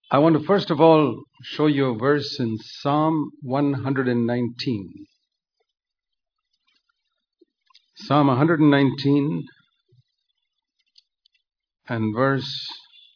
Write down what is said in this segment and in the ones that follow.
I want to first of all show you a verse in Psalm 119. Psalm 119 and verse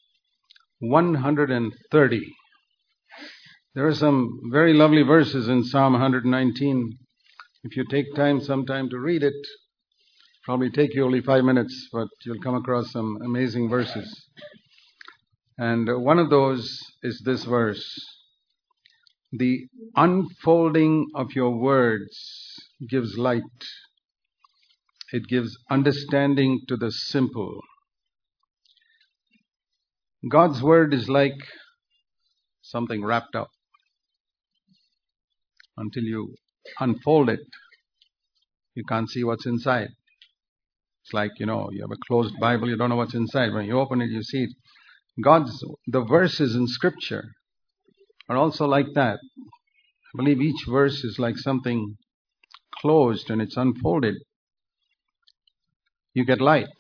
130. There are some very lovely verses in Psalm 119. If you take some time to read it, probably take you only 5 minutes, but you'll come across some amazing verses. And one of those is this verse. The unfolding of your words gives light. It gives understanding to the simple. God's word is like something wrapped up. Until you unfold it, you can't see what's inside. It's like, you have a closed Bible, you don't know what's inside. When you open it, you see it. The verses in Scripture are also like that. I believe each verse is like something closed and it's unfolded. You get light.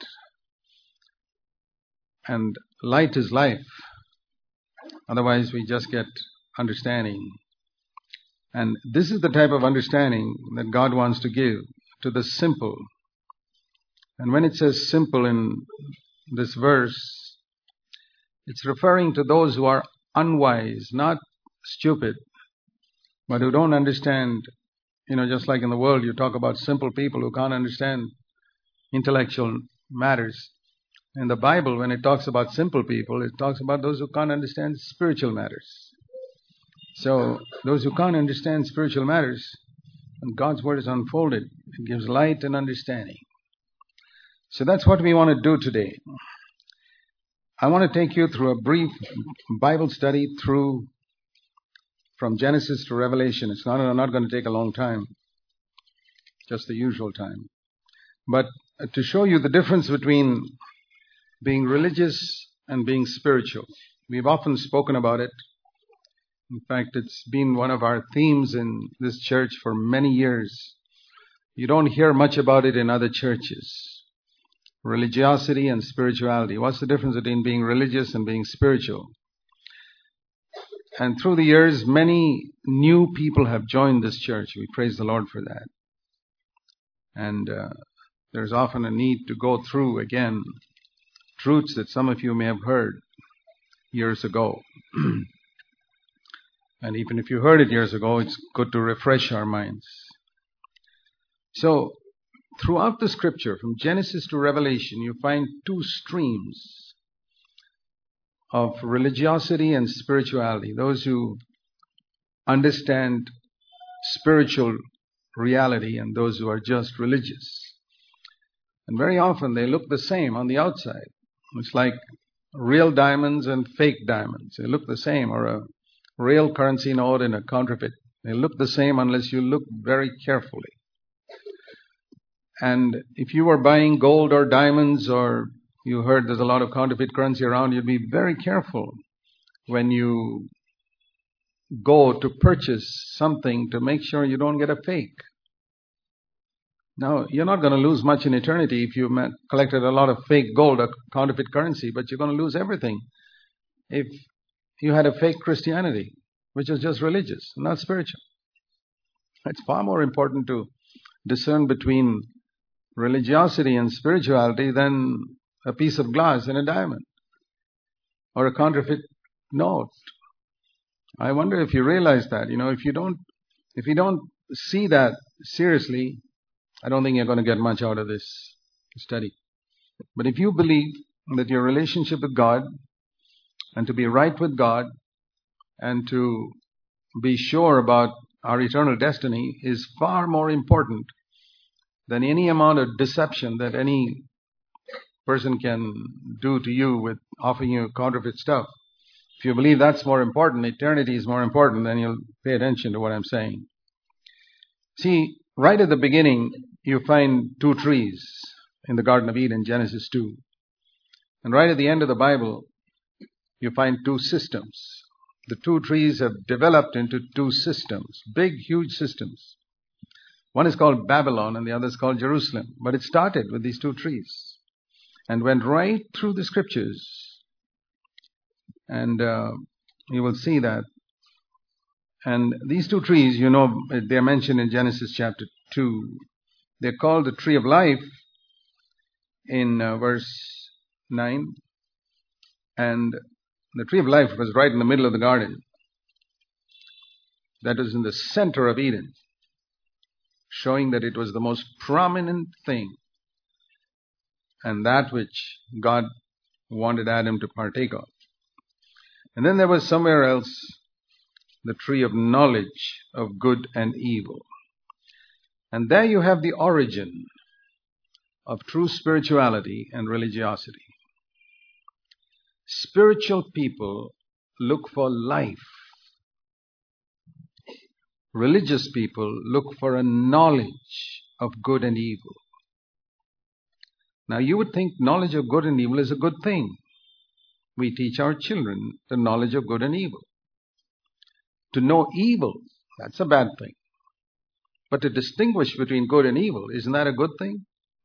And light is life. Otherwise, we just get understanding. And this is the type of understanding that God wants to give to the simple. And when it says simple in this verse, it's referring to those who are unwise, not stupid, but who don't understand. Just like in the world, you talk about simple people who can't understand intellectual matters. In the Bible, when it talks about simple people, it talks about those who can't understand spiritual matters. So, those who can't understand spiritual matters, when God's word is unfolded, it gives light and understanding. So that's what we want to do today. I want to take you through a brief Bible study from Genesis to Revelation. It's not going to take a long time, just the usual time. But to show you the difference between being religious and being spiritual. We've often spoken about it. In fact, it's been one of our themes in this church for many years. You don't hear much about it in other churches. Religiosity and spirituality. What's the difference between being religious and being spiritual? And through the years, many new people have joined this church. We praise the Lord for that. And there's often a need to go through, again, truths that some of you may have heard years ago. And even if you heard it years ago, it's good to refresh our minds. So, throughout the Scripture, from Genesis to Revelation, you find two streams of religiosity and spirituality. Those who understand spiritual reality and those who are just religious. And very often they look the same on the outside. It's like real diamonds and fake diamonds. They look the same, or a real currency note and a counterfeit. They look the same unless you look very carefully. And if you were buying gold or diamonds, or you heard there's a lot of counterfeit currency around, you'd be very careful when you go to purchase something to make sure you don't get a fake. Now, you're not going to lose much in eternity if you collected a lot of fake gold or counterfeit currency, but you're going to lose everything if you had a fake Christianity, which is just religious, not spiritual. It's far more important to discern between religiosity and spirituality than a piece of glass and a diamond or a counterfeit note. I wonder if you realize that. If you don't see that seriously, I don't think you're going to get much out of this study. But if you believe that your relationship with God and to be right with God and to be sure about our eternal destiny is far more important than any amount of deception that any person can do to you with offering you counterfeit stuff. If you believe that's more important, eternity is more important, then you'll pay attention to what I'm saying. See, right at the beginning, you find two trees in the Garden of Eden, Genesis 2. And right at the end of the Bible, you find two systems. The two trees have developed into two systems, big, huge systems. One is called Babylon and the other is called Jerusalem. But it started with these two trees and went right through the Scriptures. And You will see that. And these two trees, they're mentioned in Genesis chapter 2. They're called the tree of life in verse 9. And the tree of life was right in the middle of the garden. That was in the center of Eden, showing that it was the most prominent thing and that which God wanted Adam to partake of. And then there was somewhere else the tree of knowledge of good and evil. And there you have the origin of true spirituality and religiosity. Spiritual people look for life. Religious people look for a knowledge of good and evil. Now you would think knowledge of good and evil is a good thing. We teach our children the knowledge of good and evil. To know evil, that's a bad thing. But to distinguish between good and evil, isn't that a good thing?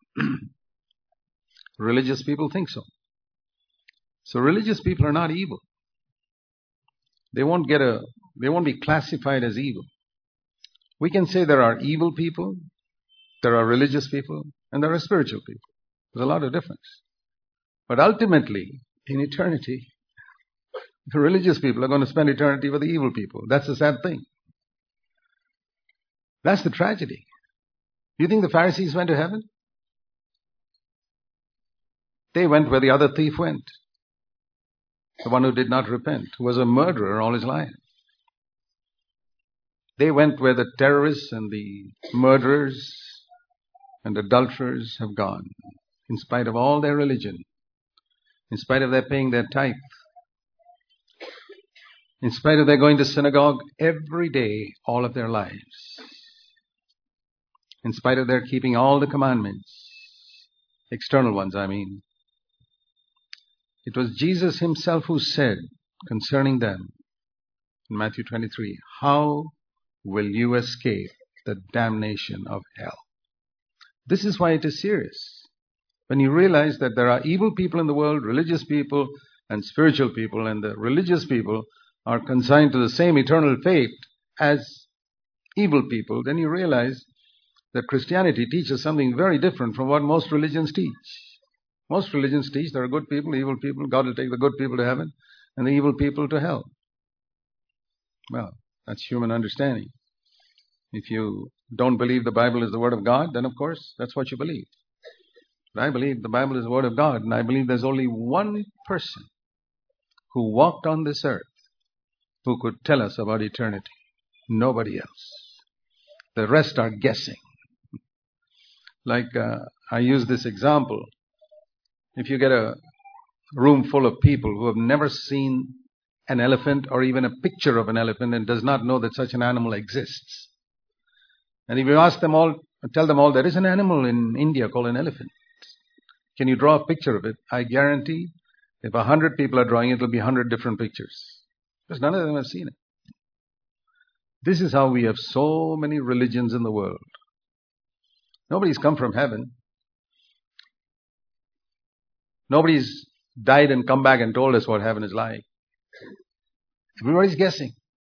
Religious people think so. So religious people are not evil. They won't be classified as evil. We can say there are evil people, there are religious people, and there are spiritual people. There's a lot of difference. But ultimately, in eternity, the religious people are going to spend eternity with the evil people. That's the sad thing. That's the tragedy. You think the Pharisees went to heaven? They went where the other thief went. The one who did not repent, who was a murderer all his life. They went where the terrorists and the murderers and adulterers have gone, in spite of all their religion, in spite of their paying their tithe, in spite of their going to synagogue every day, all of their lives, in spite of their keeping all the commandments, external ones, I mean. It was Jesus himself who said concerning them in Matthew 23, "How will you escape the damnation of hell?" This is why it is serious. When you realize that there are evil people in the world, religious people and spiritual people, and the religious people are consigned to the same eternal fate as evil people, then you realize that Christianity teaches something very different from what most religions teach. Most religions teach there are good people, evil people. God will take the good people to heaven and the evil people to hell. Well, that's human understanding. If you don't believe the Bible is the Word of God, then of course that's what you believe. But I believe the Bible is the Word of God, and I believe there's only one person who walked on this earth who could tell us about eternity. Nobody else. The rest are guessing. Like I use this example. If you get a room full of people who have never seen an elephant or even a picture of an elephant and does not know that such an animal exists, and if you ask them all, tell them all there is an animal in India called an elephant, can you draw a picture of it? I guarantee if 100 people are drawing it, it'll be 100 different pictures, because none of them have seen it. This is how we have so many religions in the world. Nobody's come from heaven. Nobody's died and come back and told us what heaven is like. Everybody's guessing.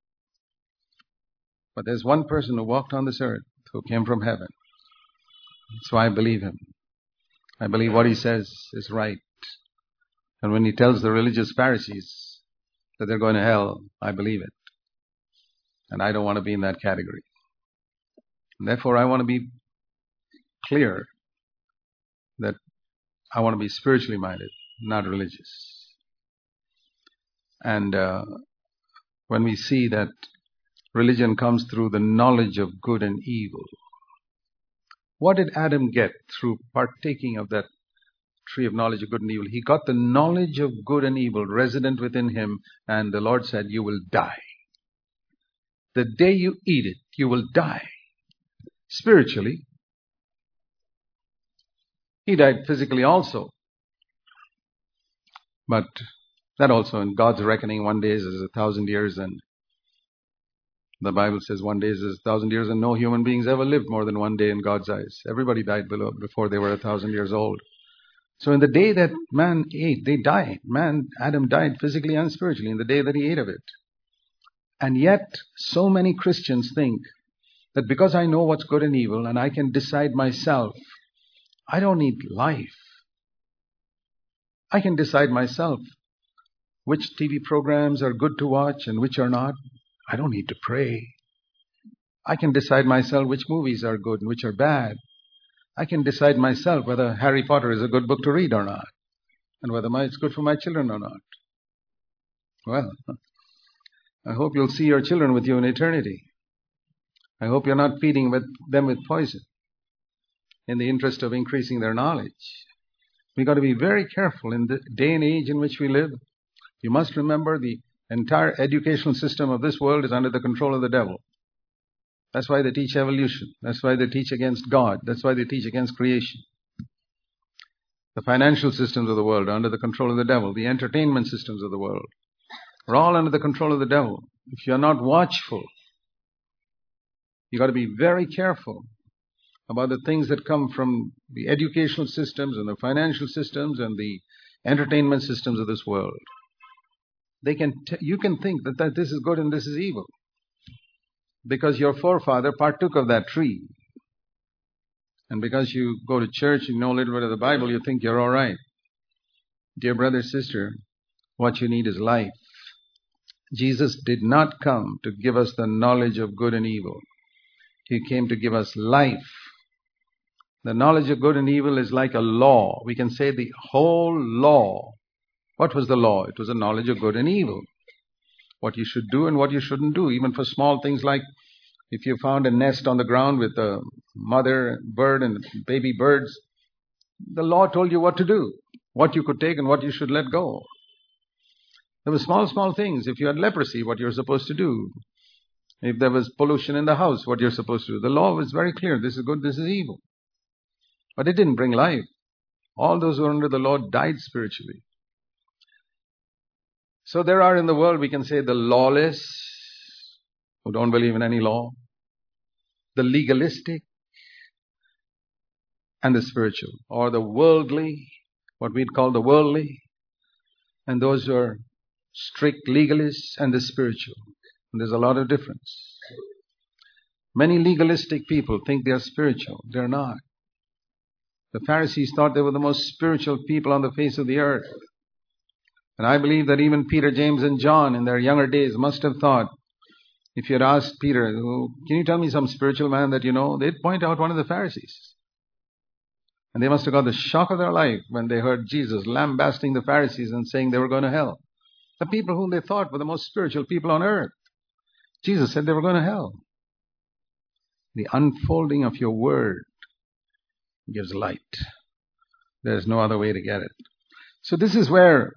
But there's one person who walked on this earth who came from heaven. So I believe him. I believe what he says is right. And when he tells the religious Pharisees that they're going to hell, I believe it. And I don't want to be in that category. And therefore, I want to be clear that I want to be spiritually minded, not religious. And when we see that religion comes through the knowledge of good and evil, what did Adam get through partaking of that tree of knowledge of good and evil? He got the knowledge of good and evil resident within him, and the Lord said, "You will die. The day you eat it, you will die." Spiritually, he died physically also. But that also, in God's reckoning, one day is 1,000 years, and the Bible says one day is 1,000 years, and no human beings ever lived more than one day in God's eyes. Everybody died before they were 1,000 years old. So in the day that man ate, they died. Adam died physically and spiritually in the day that he ate of it. And yet, so many Christians think that because I know what's good and evil and I can decide myself, I don't need life. I can decide myself which TV programs are good to watch and which are not. I don't need to pray. I can decide myself which movies are good and which are bad. I can decide myself whether Harry Potter is a good book to read or not, and whether it's good for my children or not. Well, I hope you'll see your children with you in eternity. I hope you're not feeding them with poison in the interest of increasing their knowledge. We've got to be very careful in the day and age in which we live. You must remember the entire educational system of this world is under the control of the devil. That's why they teach evolution. That's why they teach against God. That's why they teach against creation. The financial systems of the world are under the control of the devil. The entertainment systems of the world are all under the control of the devil. If you're not watchful, you've got to be very careful about the things that come from the educational systems and the financial systems and the entertainment systems of this world. You can think that this is good and this is evil because your forefather partook of that tree. And because you go to church, you know a little bit of the Bible, you think you're all right. Dear brother, sister, what you need is life. Jesus did not come to give us the knowledge of good and evil. He came to give us life. The knowledge of good and evil is like a law. We can say the whole law. What was the law? It was a knowledge of good and evil. What you should do and what you shouldn't do. Even for small things like if you found a nest on the ground with a mother bird and baby birds, the law told you what to do, what you could take and what you should let go. There were small things. If you had leprosy, what you're supposed to do. If there was pollution in the house, what you're supposed to do. The law was very clear. This is good, this is evil. But it didn't bring life. All those who were under the law died spiritually. So there are in the world, we can say, the lawless, who don't believe in any law, the legalistic, and the spiritual, or the worldly, what we'd call the worldly, and those who are strict legalists, and the spiritual. And there's a lot of difference. Many legalistic people think they are spiritual. They're not. The Pharisees thought they were the most spiritual people on the face of the earth. And I believe that even Peter, James, and John in their younger days must have thought, if you had asked Peter, can you tell me some spiritual man that you know? They'd point out one of the Pharisees. And they must have got the shock of their life when they heard Jesus lambasting the Pharisees and saying they were going to hell. The people whom they thought were the most spiritual people on earth. Jesus said they were going to hell. The unfolding of your word gives light. There's no other way to get it. So this is where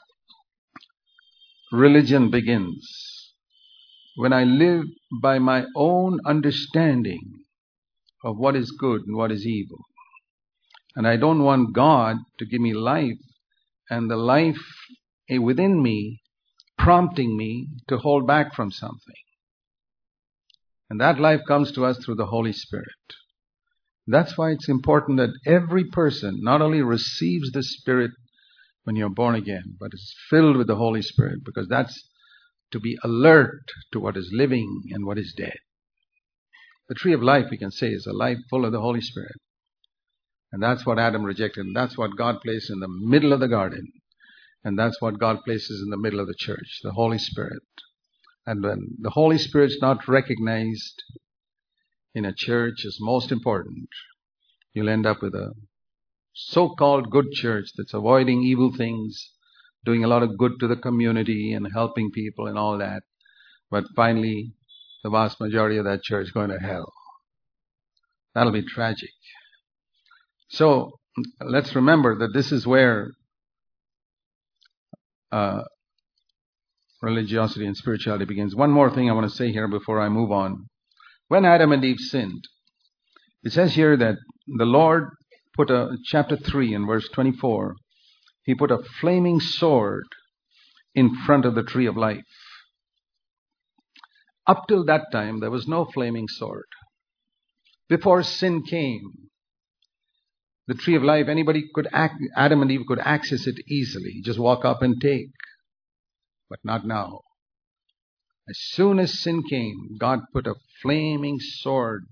religion begins. When I live by my own understanding of what is good and what is evil. And I don't want God to give me life and the life within me prompting me to hold back from something. And that life comes to us through the Holy Spirit. That's why it's important that every person not only receives the Spirit when you're born again, but is filled with the Holy Spirit, because that's to be alert to what is living and what is dead. The tree of life, we can say, is a life full of the Holy Spirit. And that's what Adam rejected, and that's what God placed in the middle of the garden. And that's what God places in the middle of the church, the Holy Spirit. And when the Holy Spirit's not recognized in a church as most important, you'll end up with a so-called good church that's avoiding evil things, doing a lot of good to the community and helping people and all that. But finally, the vast majority of that church is going to hell. That'll be tragic. So let's remember that this is where religiosity and spirituality begins. One more thing I want to say here before I move on. When Adam and Eve sinned, it says here that the Lord put chapter 3 and verse 24, He put a flaming sword in front of the tree of life. Up till that time, there was no flaming sword. Before sin came, the tree of life, Adam and Eve could access it easily. Just walk up and take. But not now. As soon as sin came, God put a flaming sword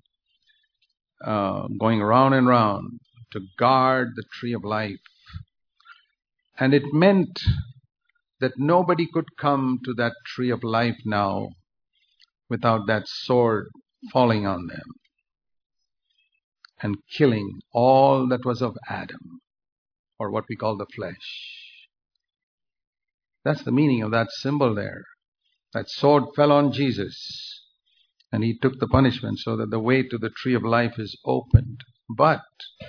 going round and round to guard the tree of life. And it meant that nobody could come to that tree of life now without that sword falling on them and killing all that was of Adam, or what we call the flesh. That's the meaning of that symbol there. That sword fell on Jesus, and he took the punishment so that the way to the tree of life is opened. But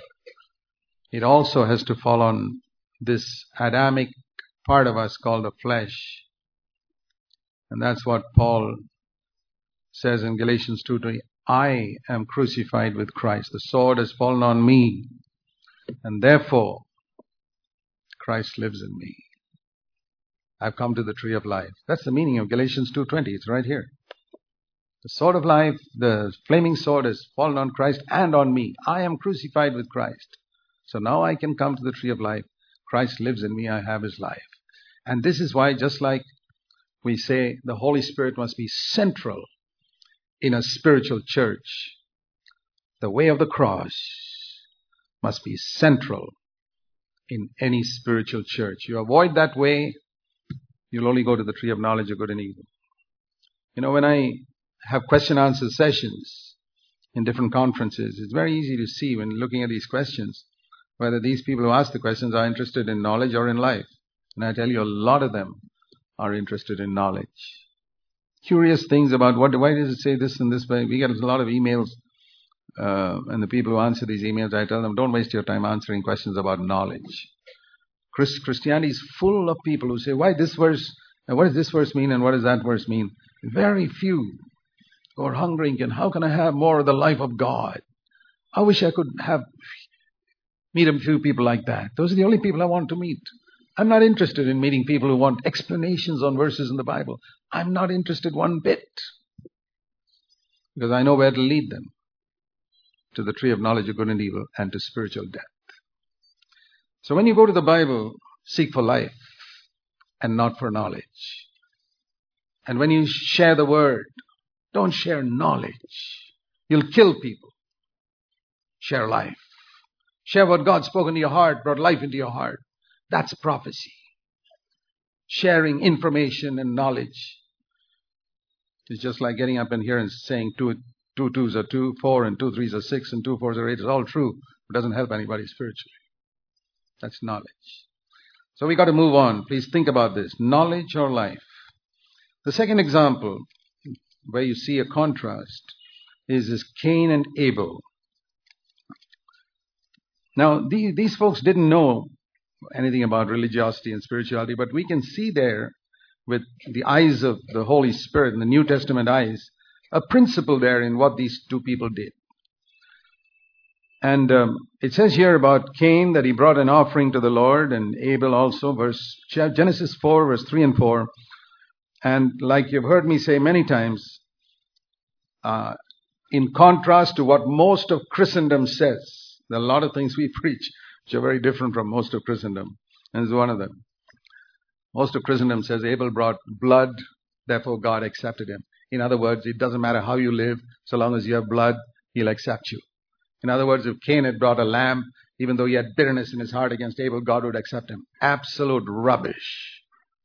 it also has to fall on this Adamic part of us called the flesh. And that's what Paul says in Galatians 2:20. I am crucified with Christ. The sword has fallen on me, and therefore Christ lives in me. I've come to the tree of life. That's the meaning of Galatians 2:20. It's right here. The sword of life, the flaming sword, has fallen on Christ and on me. I am crucified with Christ. So now I can come to the tree of life. Christ lives in me. I have his life. And this is why, just like we say the Holy Spirit must be central in a spiritual church, the way of the cross must be central in any spiritual church. You avoid that way, you'll only go to the tree of knowledge of good and evil. You know, when I have question-answer sessions in different conferences, it's very easy to see when looking at these questions whether these people who ask the questions are interested in knowledge or in life. And I tell you, a lot of them are interested in knowledge. Curious things about why does it say this and this way. We get a lot of emails, and the people who answer these emails, I tell them, don't waste your time answering questions about knowledge. Christianity is full of people who say, why this verse, and what does this verse mean, and what does that verse mean? Very few who are hungering, and how can I have more of the life of God? I wish I could meet a few people like that. Those are the only people I want to meet. I'm not interested in meeting people who want explanations on verses in the Bible. I'm not interested one bit, because I know where to lead them, to the tree of knowledge of good and evil and to spiritual death. So when you go to the Bible, seek for life and not for knowledge. And when you share the word, don't share knowledge. You'll kill people. Share life. Share what God spoke into your heart, brought life into your heart. That's prophecy. Sharing information and knowledge is just like getting up in here and saying 2 twos are 2, 4 and 2 threes are 6 and 2 fours are 8. It's all true. It doesn't help anybody spiritually. That's knowledge. So we got to move on. Please think about this. Knowledge or life. The second example where you see a contrast is Cain and Abel. Now, these folks didn't know anything about religiosity and spirituality, but we can see there with the eyes of the Holy Spirit and the New Testament eyes, a principle there in what these two people did. And it says here about Cain that he brought an offering to the Lord, and Abel also, Genesis 4, verse 3 and 4. And like you've heard me say many times, in contrast to what most of Christendom says, there are a lot of things we preach which are very different from most of Christendom. And this is one of them. Most of Christendom says Abel brought blood, therefore God accepted him. In other words, it doesn't matter how you live, so long as you have blood, he'll accept you. In other words, if Cain had brought a lamb, even though he had bitterness in his heart against Abel, God would accept him. Absolute rubbish.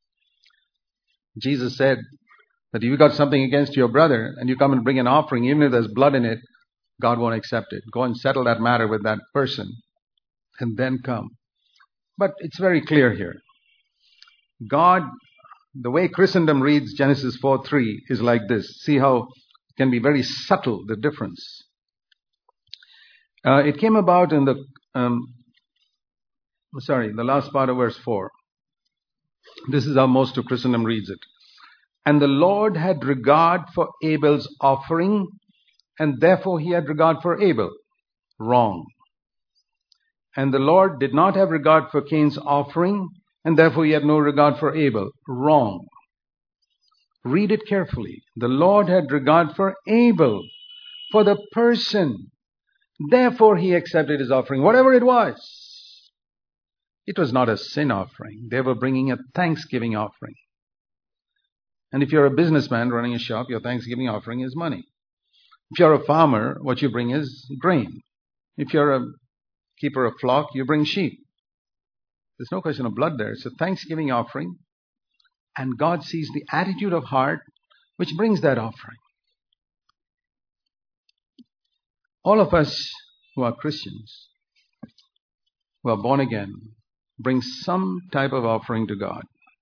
Jesus said that if you got something against your brother and you come and bring an offering, even if there's blood in it, God won't accept it. Go and settle that matter with that person and then come. But it's very clear here. God, the way Christendom reads Genesis 4:3 is like this. See how it can be very subtle, the difference. It came about in the last part of verse 4. This is how most of Christendom reads it. And the Lord had regard for Abel's offering, and therefore he had regard for Abel. Wrong. And the Lord did not have regard for Cain's offering, and therefore he had no regard for Abel. Wrong. Read it carefully. The Lord had regard for Abel, for the person. Therefore he accepted his offering, whatever it was. It was not a sin offering. They were bringing a thanksgiving offering. And if you're a businessman running a shop, your Thanksgiving offering is money. If you're a farmer, what you bring is grain. If you're a keeper of flock, you bring sheep. There's no question of blood there. It's a Thanksgiving offering. And God sees the attitude of heart which brings that offering. All of us who are Christians, who are born again, bring some type of offering to God.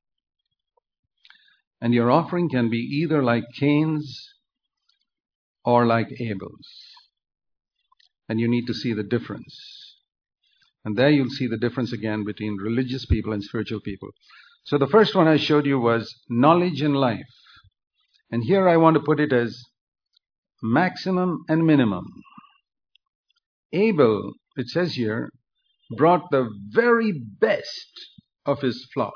And your offering can be either like Cain's or like Abel's. And you need to see the difference. And there you'll see the difference again between religious people and spiritual people. So the first one I showed you was knowledge and life. And here I want to put it as maximum and minimum. Abel, it says here, brought the very best of his flock.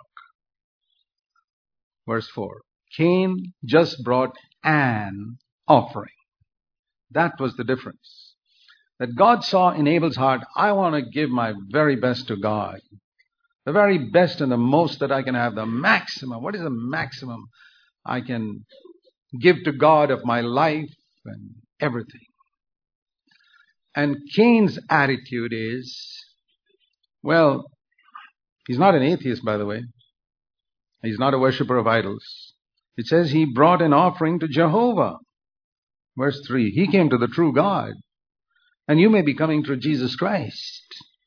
Verse 4. Cain just brought an offering. That was the difference. That God saw in Abel's heart, I want to give my very best to God. The very best and the most that I can have. The maximum. What is the maximum I can give to God of my life and everything? And Cain's attitude is, well, he's not an atheist, by the way. He's not a worshiper of idols. It says he brought an offering to Jehovah. Verse 3, he came to the true God. And you may be coming through Jesus Christ.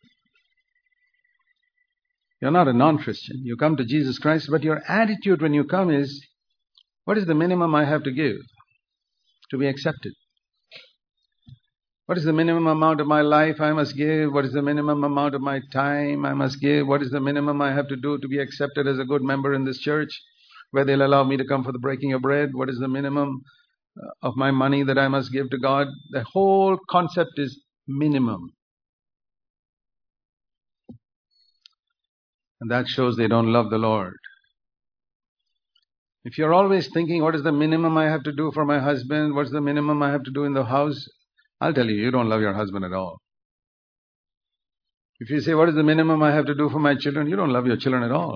You're not a non-Christian. You come to Jesus Christ, but your attitude when you come is, what is the minimum I have to give to be accepted? What is the minimum amount of my life I must give? What is the minimum amount of my time I must give? What is the minimum I have to do to be accepted as a good member in this church, where they'll allow me to come for the breaking of bread? What is the minimum of my money that I must give to God? The whole concept is minimum. And that shows they don't love the Lord. If you're always thinking, what is the minimum I have to do for my husband? What's the minimum I have to do in the house? I'll tell you, you don't love your husband at all. If you say, what is the minimum I have to do for my children? You don't love your children at all.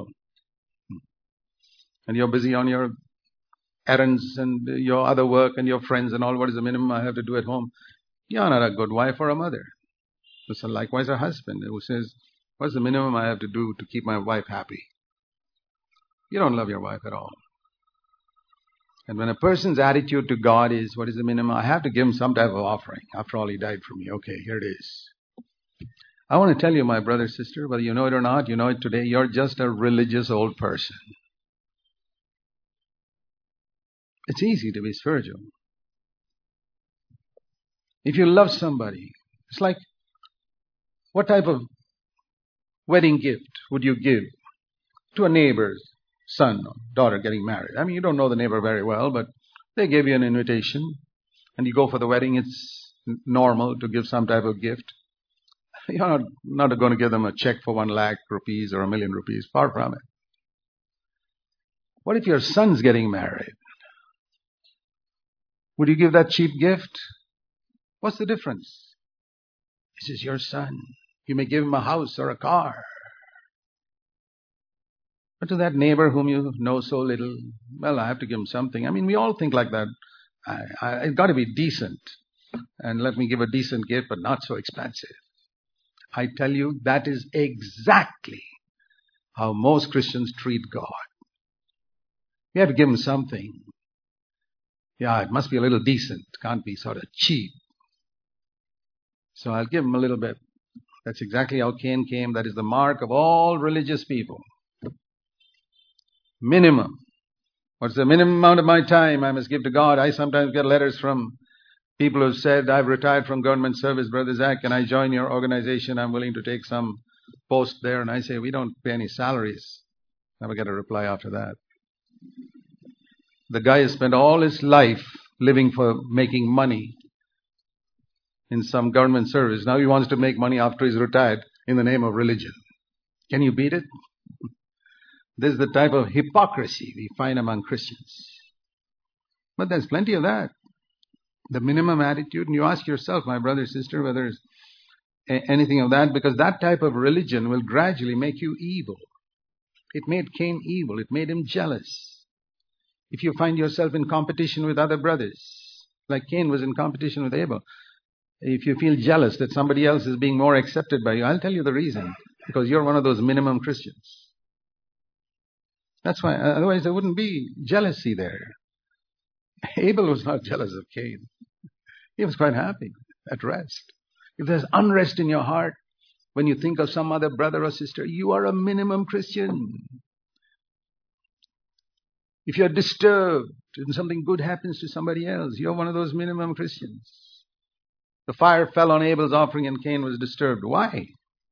And you're busy on your errands and your other work and your friends and all. What is the minimum I have to do at home? You're not a good wife or a mother. So likewise a husband who says, what's the minimum I have to do to keep my wife happy? You don't love your wife at all. And when a person's attitude to God is, what is the minimum? I have to give him some type of offering. After all, he died for me. Okay, here it is. I want to tell you, my brother, sister, whether you know it or not, you know it today, you're just a religious old person. It's easy to be spiritual. If you love somebody, it's like, what type of wedding gift would you give to a neighbor's son or daughter getting married? I mean, you don't know the neighbor very well, but they gave you an invitation and you go for the wedding. It's normal to give some type of gift. You're not going to give them a check for 1 lakh rupees or 1 million rupees. Far from it. What if your son's getting married? Would you give that cheap gift? What's the difference? This is your son. You may give him a house or a car. But to that neighbor whom you know so little, well, I have to give him something. I mean, we all think like that. It's got to be decent. And let me give a decent gift, but not so expensive. I tell you, that is exactly how most Christians treat God. You have to give him something. Yeah, it must be a little decent. Can't be sort of cheap. So I'll give him a little bit. That's exactly how Cain came. That is the mark of all religious people. Minimum. What's the minimum amount of my time I must give to God? I sometimes get letters from people who said, I've retired from government service, Brother Zach, can I join your organization? I'm willing to take some post there. And I say, we don't pay any salaries. Never get a reply after that. The guy has spent all his life living for making money in some government service. Now he wants to make money after he's retired in the name of religion. Can you beat it? This is the type of hypocrisy we find among Christians. But there's plenty of that. The minimum attitude, and you ask yourself, my brother, sister, whether it's anything of that, because that type of religion will gradually make you evil. It made Cain evil. It made him jealous. If you find yourself in competition with other brothers, like Cain was in competition with Abel, if you feel jealous that somebody else is being more accepted by you, I'll tell you the reason. Because you're one of those minimum Christians. That's why, otherwise there wouldn't be jealousy there. Abel was not jealous of Cain. He was quite happy, at rest. If there's unrest in your heart, when you think of some other brother or sister, you are a minimum Christian. If you're disturbed and something good happens to somebody else, you're one of those minimum Christians. The fire fell on Abel's offering and Cain was disturbed. Why?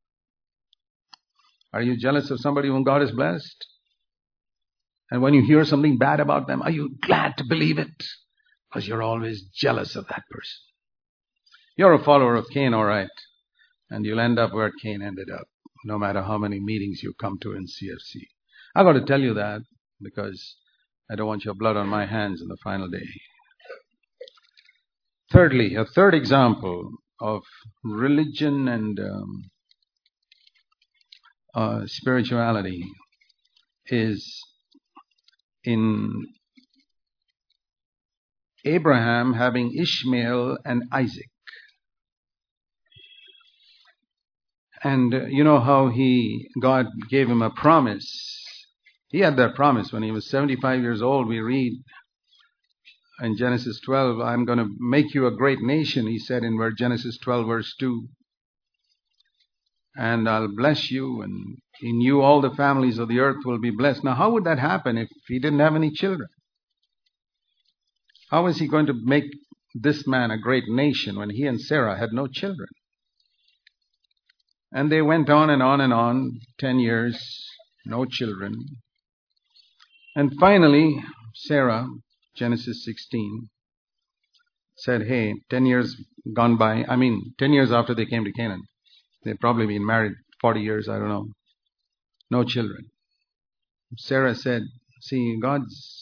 Are you jealous of somebody whom God has blessed? And when you hear something bad about them, are you glad to believe it? Because you're always jealous of that person. You're a follower of Cain, all right. And you'll end up where Cain ended up, no matter how many meetings you come to in CFC. I've got to tell you that because I don't want your blood on my hands in the final day. Thirdly, a third example of religion and spirituality is in Abraham having Ishmael and Isaac. And you know how God gave him a promise. He had that promise when he was 75 years old. We read in Genesis 12, I'm going to make you a great nation, he said in Genesis 12 verse 2. And I'll bless you, and in you all the families of the earth will be blessed. Now, how would that happen if he didn't have any children? How is he going to make this man a great nation when he and Sarah had no children? And they went on and on and on, 10 years, no children. And finally, Sarah, Genesis 16, said, hey, 10 years gone by, 10 years after they came to Canaan. They'd probably been married 40 years, I don't know. No children. Sarah said, see, God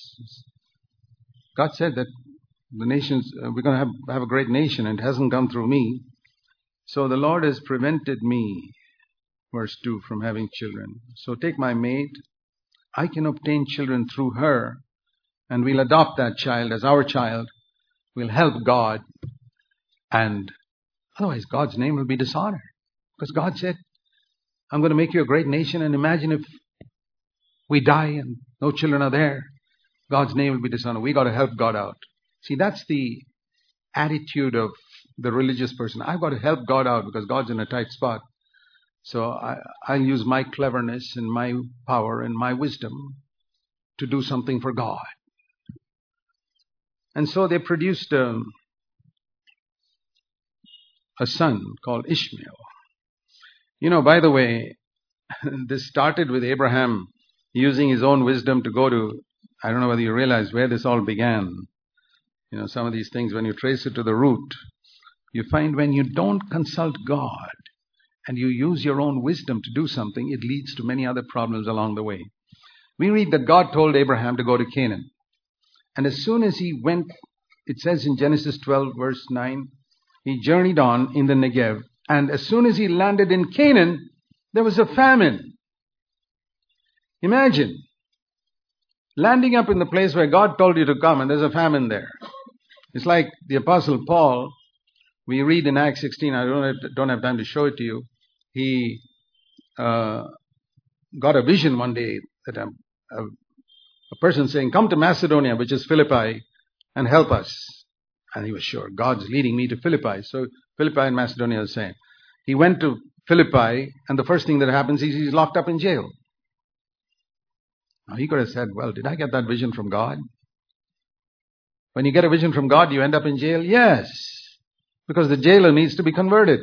said that the nations, we're going to have a great nation, and it hasn't come through me. So the Lord has prevented me, verse 2, from having children. So take my maid. I can obtain children through her, and we'll adopt that child as our child. We'll help God, and otherwise God's name will be dishonored. Because God said, I'm going to make you a great nation, and imagine if we die and no children are there. God's name will be dishonored. We got to help God out. See, that's the attitude of the religious person. I've got to help God out because God's in a tight spot. So I'll use my cleverness and my power and my wisdom to do something for God. And so they produced a son called Ishmael. You know, by the way, this started with Abraham using his own wisdom to go to, I don't know whether you realize where this all began. You know, some of these things, when you trace it to the root, you find when you don't consult God and you use your own wisdom to do something, it leads to many other problems along the way. We read that God told Abraham to go to Canaan. And as soon as he went, it says in Genesis 12 verse 9, he journeyed on in the Negev. And as soon as he landed in Canaan, there was a famine. Imagine landing up in the place where God told you to come and there's a famine there. It's like the Apostle Paul, we read in Acts 16, I don't have time to show it to you. He got a vision one day that a person saying, come to Macedonia, which is Philippi, and help us. And he was sure, God's leading me to Philippi. So Philippi and Macedonia are the same. He went to Philippi, and the first thing that happens is he's locked up in jail. Now he could have said, well, did I get that vision from God? When you get a vision from God, you end up in jail? Yes, because the jailer needs to be converted.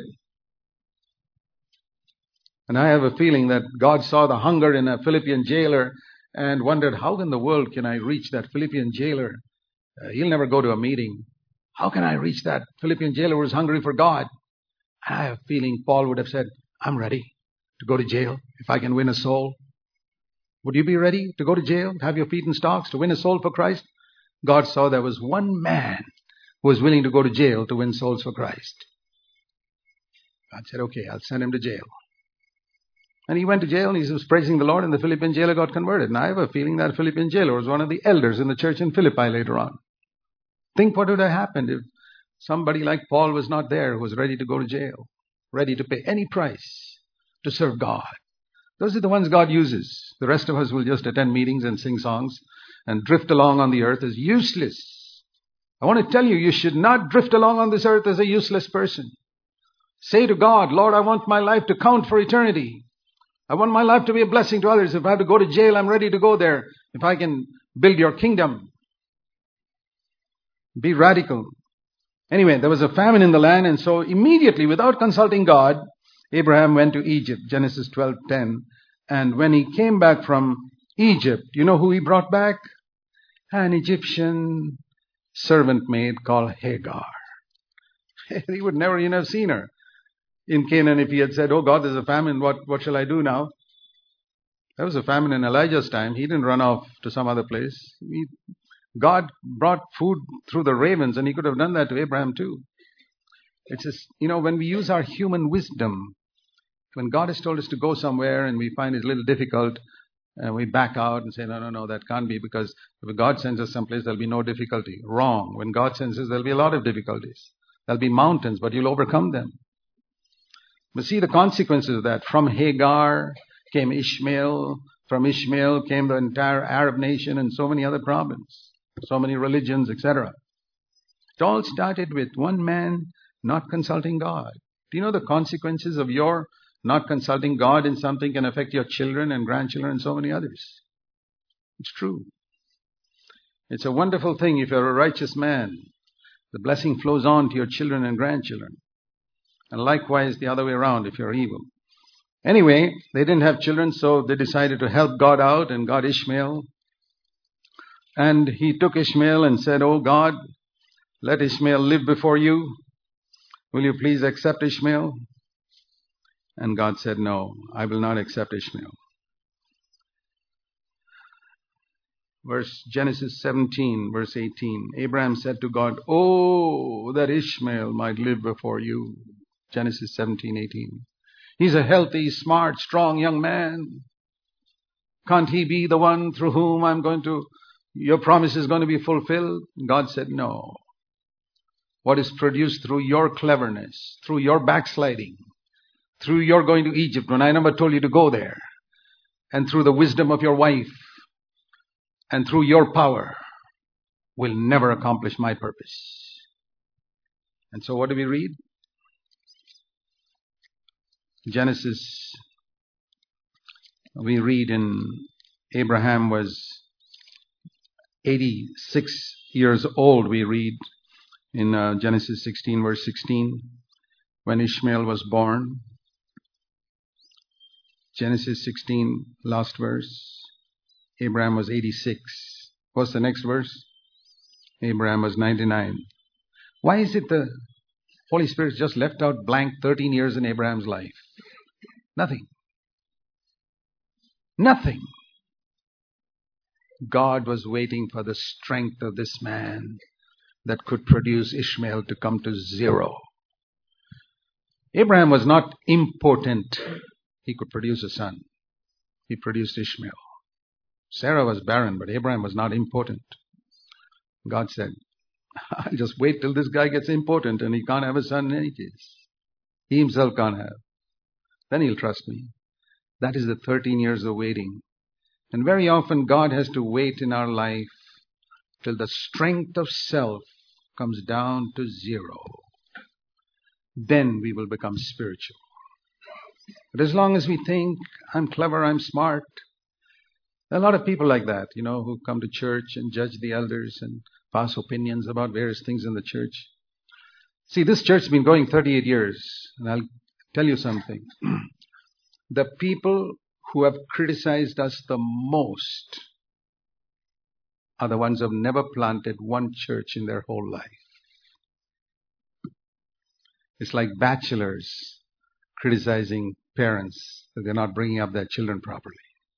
And I have a feeling that God saw the hunger in a Philippian jailer and wondered, how in the world can I reach that Philippian jailer? He'll never go to a meeting. How can I reach that Philippian jailer who is hungry for God? And I have a feeling Paul would have said, I'm ready to go to jail if I can win a soul. Would you be ready to go to jail, have your feet in stocks, to win a soul for Christ? God saw there was one man who was willing to go to jail to win souls for Christ. God said, okay, I'll send him to jail. And he went to jail and he was praising the Lord, and the Philippian jailer got converted. And I have a feeling that Philippian jailer was one of the elders in the church in Philippi later on. Think what would have happened if somebody like Paul was not there, who was ready to go to jail, ready to pay any price to serve God. Those are the ones God uses. The rest of us will just attend meetings and sing songs and drift along on the earth as useless. I want to tell you, you should not drift along on this earth as a useless person. Say to God, Lord, I want my life to count for eternity. I want my life to be a blessing to others. If I have to go to jail, I'm ready to go there. If I can build your kingdom. Be radical. Anyway, there was a famine in the land, and so immediately, without consulting God, Abraham went to Egypt, Genesis 12:10. And when he came back from Egypt, you know who he brought back? An Egyptian servant maid called Hagar. He would never even have seen her in Canaan if he had said, oh God, there's a famine, what shall I do now? There was a famine in Elijah's time. He didn't run off to some other place. God brought food through the ravens, and he could have done that to Abraham too. It's just, when we use our human wisdom, when God has told us to go somewhere and we find it a little difficult, and we back out and say, no, that can't be, because if God sends us someplace, there'll be no difficulty. Wrong. When God sends us, there'll be a lot of difficulties. There'll be mountains, but you'll overcome them. But see the consequences of that. From Hagar came Ishmael. From Ishmael came the entire Arab nation and so many other problems, so many religions, etc. It all started with one man not consulting God. Do you know the consequences of your not consulting God in something can affect your children and grandchildren and so many others? It's true. It's a wonderful thing if you're a righteous man. The blessing flows on to your children and grandchildren. And likewise the other way around if you're evil. Anyway, they didn't have children, so they decided to help God out and got Ishmael. And he took Ishmael and said, oh God, let Ishmael live before you. Will you please accept Ishmael? And God said, no, I will not accept Ishmael. Genesis 17, verse 18. Abraham said to God, oh, that Ishmael might live before you. Genesis 17:18. He's a healthy, smart, strong young man. Can't he be the one through whom your promise is going to be fulfilled? God said, no. What is produced through your cleverness, through your backsliding, through your going to Egypt when I never told you to go there, and through the wisdom of your wife, and through your power, will never accomplish my purpose. And so what do we read? Genesis, we read in Abraham was 86 years old, we read in Genesis 16, verse 16, when Ishmael was born. Genesis 16, last verse. Abraham was 86. What's the next verse? Abraham was 99. Why is it the Holy Spirit just left out blank 13 years in Abraham's life? Nothing. Nothing. God was waiting for the strength of this man that could produce Ishmael to come to zero. Abraham was not impotent. He could produce a son. He produced Ishmael. Sarah was barren, but Abraham was not impotent. God said, I'll just wait till this guy gets impotent and he can't have a son in any case. He himself can't have. Then he'll trust me. That is the 13 years of waiting. And very often God has to wait in our life till the strength of self comes down to zero. Then we will become spiritual. But as long as we think, I'm clever, I'm smart, there are a lot of people like that, who come to church and judge the elders and pass opinions about various things in the church. See, this church has been going 38 years, and I'll tell you something. The people who have criticized us the most are the ones who have never planted one church in their whole life. It's like bachelors criticizing parents that they're not bringing up their children properly.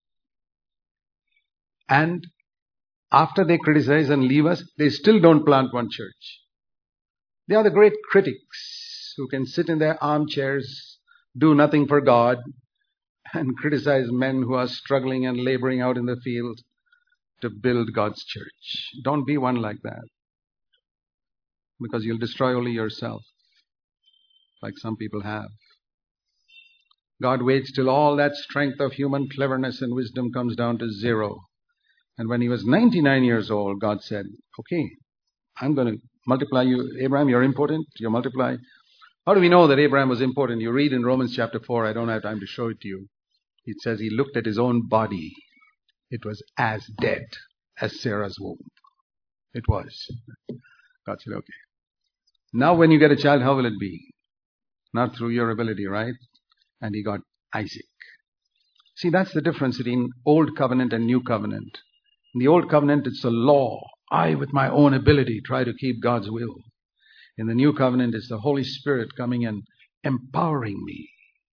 And after they criticize and leave us, they still don't plant one church. They are the great critics who can sit in their armchairs, do nothing for God, and criticize men who are struggling and laboring out in the field to build God's church. Don't be one like that, because you'll destroy only yourself, like some people have. God waits till all that strength of human cleverness and wisdom comes down to zero. And when he was 99 years old, God said, okay, I'm going to multiply you. Abraham, you're important. You multiply. How do we know that Abraham was important? You read in Romans chapter 4. I don't have time to show it to you. It says he looked at his own body. It was as dead as Sarah's womb. It was. God said, okay. Now when you get a child, how will it be? Not through your ability, right? And he got Isaac. See, that's the difference between Old Covenant and New Covenant. In the Old Covenant, it's a law. I, with my own ability, try to keep God's will. In the New Covenant, it's the Holy Spirit coming and empowering me.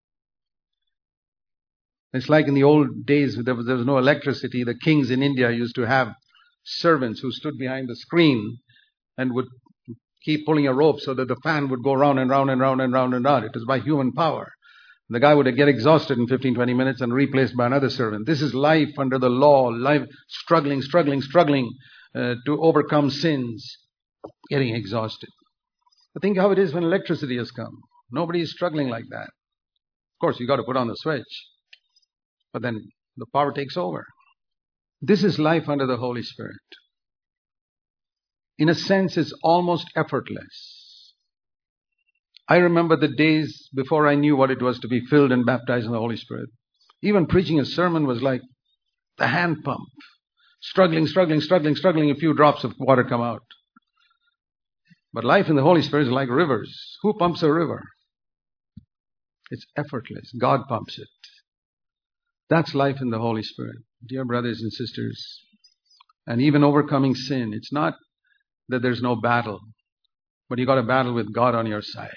It's like in the old days, there was no electricity. The kings in India used to have servants who stood behind the screen and would keep pulling a rope so that the fan would go round and round and round and round and round. It was by human power. The guy would get exhausted in 15, 20 minutes and replaced by another servant. This is life under the law, life struggling to overcome sins, getting exhausted. But think how it is when electricity has come. Nobody is struggling like that. Of course, you got to put on the switch, but then the power takes over. This is life under the Holy Spirit. In a sense, it's almost effortless. I remember the days before I knew what it was to be filled and baptized in the Holy Spirit. Even preaching a sermon was like the hand pump. Struggling, a few drops of water come out. But life in the Holy Spirit is like rivers. Who pumps a river? It's effortless. God pumps it. That's life in the Holy Spirit. Dear brothers and sisters, and even overcoming sin, it's not that there's no battle, but you got to battle with God on your side.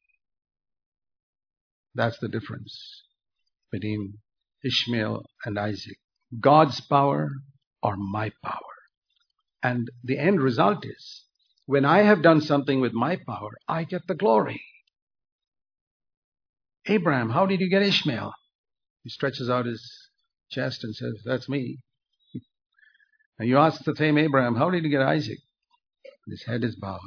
That's the difference between Ishmael and Isaac. God's power or my power. And the end result is, when I have done something with my power, I get the glory. Abraham, how did you get Ishmael? He stretches out his chest and says, that's me. And you ask the same Abraham, how did you get Isaac? His head is bowed.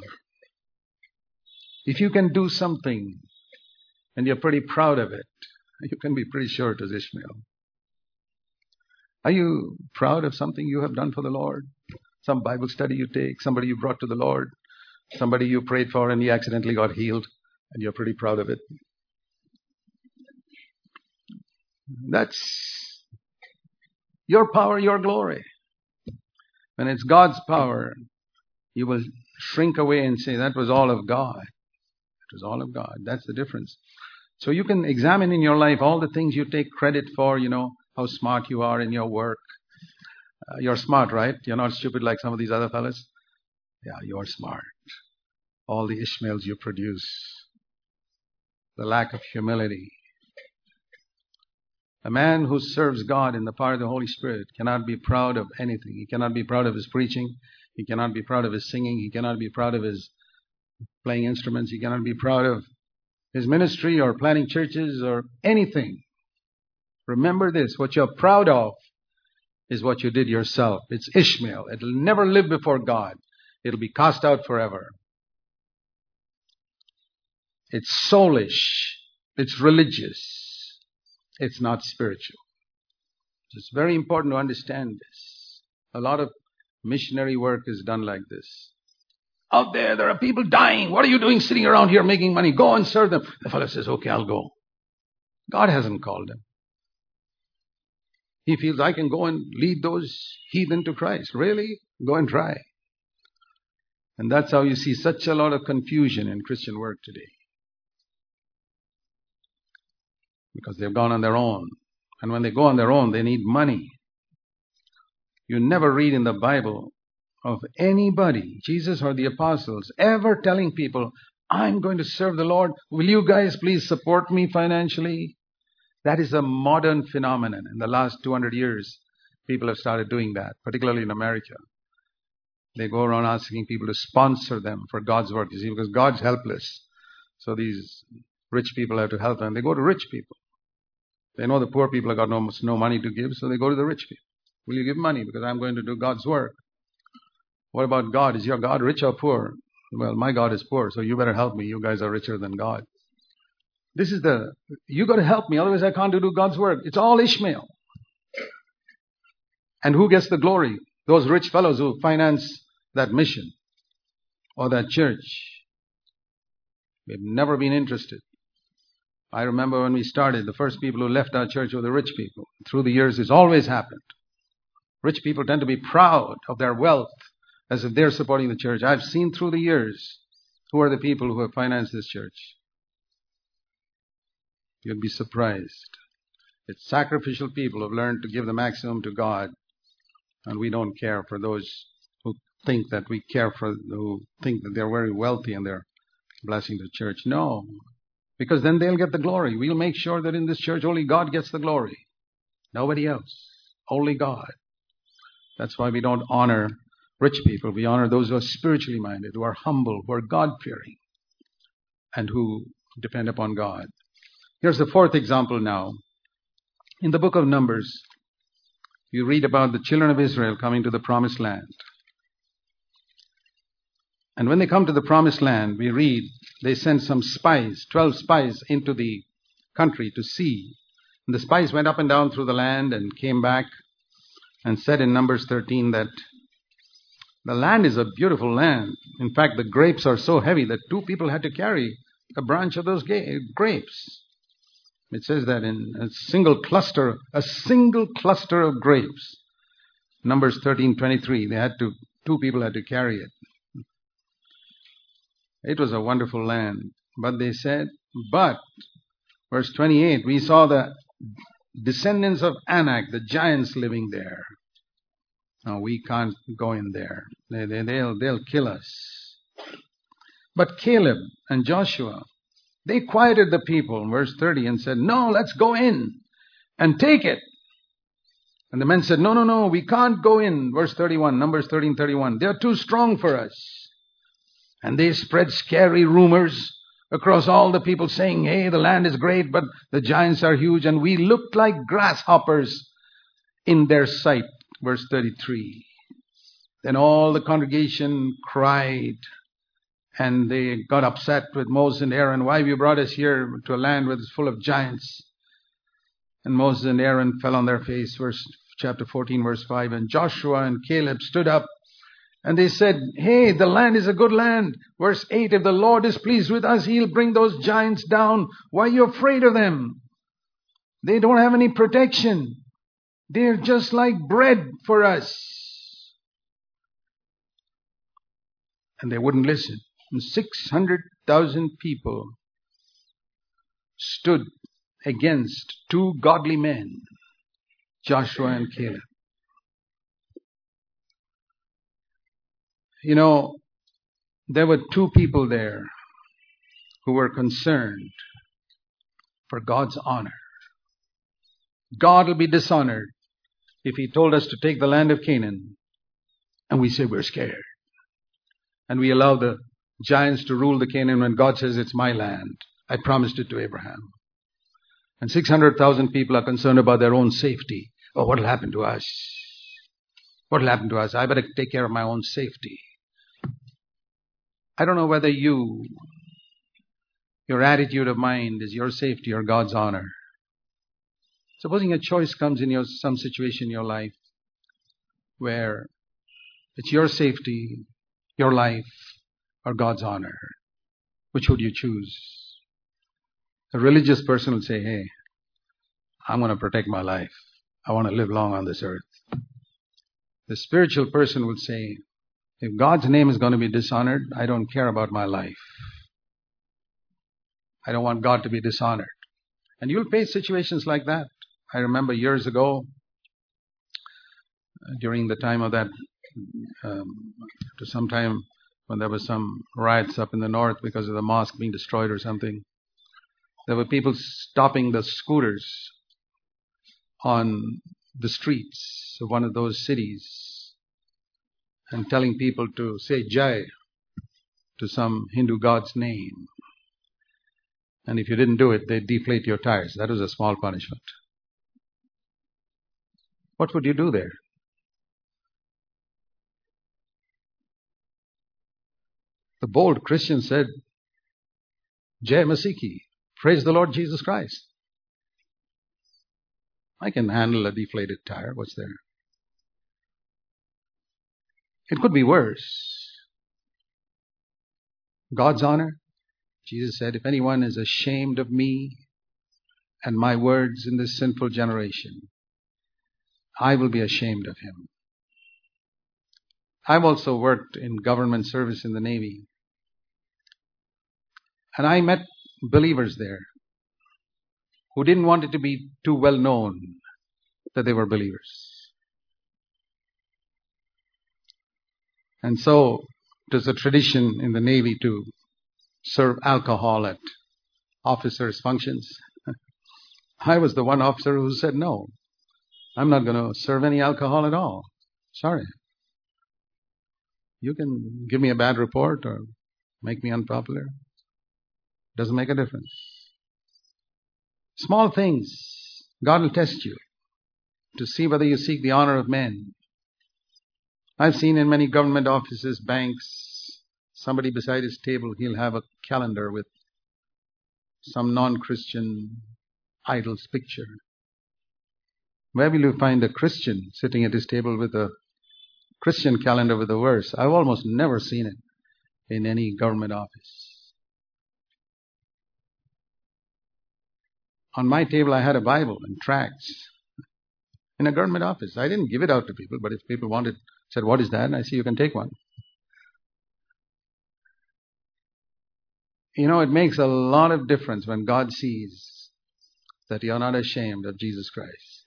If you can do something and you're pretty proud of it, you can be pretty sure it was Ishmael. Are you proud of something you have done for the Lord? Some Bible study you take, somebody you brought to the Lord, somebody you prayed for and he accidentally got healed, and you're pretty proud of it. That's your power, your glory. When it's God's power, you will shrink away and say, that was all of God. It was all of God. That's the difference. So you can examine in your life all the things you take credit for, how smart you are in your work. You're smart, right? You're not stupid like some of these other fellas. Yeah, you're smart. All the Ishmaels you produce. The lack of humility. A man who serves God in the power of the Holy Spirit cannot be proud of anything. He cannot be proud of his preaching. He cannot be proud of his singing. He cannot be proud of his playing instruments. He cannot be proud of his ministry or planning churches or anything. Remember this, what you're proud of is what you did yourself. It's Ishmael. It'll never live before God. It'll be cast out forever. It's soulish. It's religious. It's not spiritual. It's very important to understand this. A lot of missionary work is done like this. Out there are people dying. What are you doing sitting around here making money? Go and serve them. The fellow says, okay, I'll go. God hasn't called him. He feels, I can go and lead those heathen to Christ. Really? Go and try. And that's how you see such a lot of confusion in Christian work today. Because they've gone on their own. And when they go on their own, they need money. You never read in the Bible of anybody, Jesus or the apostles, ever telling people, I'm going to serve the Lord. Will you guys please support me financially? That is a modern phenomenon. In the last 200 years, people have started doing that, particularly in America. They go around asking people to sponsor them for God's work, you see, because God's helpless. So these rich people have to help them. They go to rich people. They know the poor people have got no money to give, so they go to the rich people. Will you give money? Because I'm going to do God's work. What about God? Is your God rich or poor? Well, my God is poor, so you better help me. You guys are richer than God. You got to help me, otherwise I can't do God's work. It's all Ishmael. And who gets the glory? Those rich fellows who finance that mission or that church. We've never been interested. I remember when we started, the first people who left our church were the rich people. Through the years, it's always happened. Rich people tend to be proud of their wealth as if they're supporting the church. I've seen through the years who are the people who have financed this church. You'd be surprised. It's sacrificial people who have learned to give the maximum to God, and we don't care for those who think that who think that they're very wealthy and they're blessing the church. No, because then they'll get the glory. We'll make sure that in this church only God gets the glory. Nobody else. Only God. That's why we don't honor rich people. We honor those who are spiritually minded, who are humble, who are God-fearing, and who depend upon God. Here's the fourth example now. In the book of Numbers, you read about the children of Israel coming to the promised land. And when they come to the promised land, we read they sent some spies, 12 spies, into the country to see. And the spies went up and down through the land and came back and said in Numbers 13 that the land is a beautiful land. In fact, the grapes are so heavy that 2 people had to carry a branch of those grapes. It says that in a single cluster of grapes. Numbers 13:23, 2 people had to carry it. It was a wonderful land. But they said, verse 28, we saw the descendants of Anak, the giants living there. No, we can't go in there. They'll kill us. But Caleb and Joshua, they quieted the people, verse 30, and said, no, let's go in and take it. And the men said, no, we can't go in. Verse 31, Numbers 13:31. They're too strong for us. And they spread scary rumors across all the people saying, hey, the land is great, but the giants are huge, and we looked like grasshoppers in their sight. Verse 33. Then all the congregation cried, and they got upset with Moses and Aaron. Why have you brought us here to a land where it's full of giants? And Moses and Aaron fell on their face. Chapter 14, verse 5. And Joshua and Caleb stood up, and they said, hey, the land is a good land. Verse 8, if the Lord is pleased with us, He'll bring those giants down. Why are you afraid of them? They don't have any protection. They're just like bread for us. And they wouldn't listen. And 600,000 people stood against 2 godly men, Joshua and Caleb. You know, there were 2 people there who were concerned for God's honor. God will be dishonored if He told us to take the land of Canaan and we say we're scared. And we allow the giants to rule the Canaan when God says it's my land. I promised it to Abraham. And 600,000 people are concerned about their own safety. Oh, what will happen to us? What will happen to us? I better take care of my own safety. I don't know whether your attitude of mind is your safety or God's honor. Supposing a choice comes in some situation in your life where it's your safety, your life, or God's honor. Which would you choose? A religious person will say, hey, I'm going to protect my life. I want to live long on this earth. The spiritual person will say, if God's name is going to be dishonored, I don't care about my life. I don't want God to be dishonored. And you'll face situations like that. I remember years ago, during the time of that, sometime when there was some riots up in the north because of the mosque being destroyed or something, there were people stopping the scooters on the streets of one of those cities and telling people to say Jai to some Hindu god's name. And if you didn't do it, they'd deflate your tires. That was a small punishment. What would you do there? The bold Christian said, Jai Masiki, praise the Lord Jesus Christ. I can handle a deflated tire. What's there? It could be worse. God's honor. Jesus said, if anyone is ashamed of me and my words in this sinful generation, I will be ashamed of him. I've also worked in government service in the Navy. And I met believers there who didn't want it to be too well known that they were believers. And so it was a tradition in the Navy to serve alcohol at officers' functions. I was the one officer who said, no, I'm not going to serve any alcohol at all. Sorry. You can give me a bad report or make me unpopular. Doesn't make a difference. Small things, God will test you to see whether you seek the honor of men. I've seen in many government offices, banks, somebody beside his table, he'll have a calendar with some non-Christian idol's picture. Where will you find a Christian sitting at his table with a Christian calendar with a verse? I've almost never seen it in any government office. On my table, I had a Bible and tracts in a government office. I didn't give it out to people, but if people wanted, said, what is that? And I said, you can take one. You know, it makes a lot of difference when God sees that you're not ashamed of Jesus Christ.